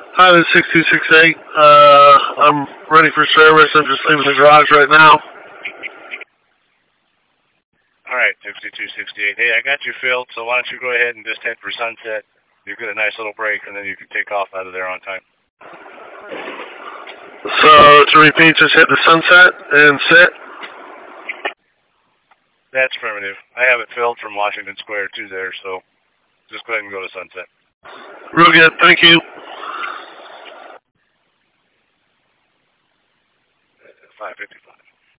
Hi, this is 6268. I'm ready for service. I'm just leaving the garage right now. Alright, 6268. Hey, I got you filled, so why don't you go ahead and just head for Sunset. You get a nice little break, and then you can take off out of there on time. So, to repeat, just hit the Sunset and sit? That's affirmative. I have it filled from Washington Square to there, so just go ahead and go to Sunset. Real good. Thank you. 555.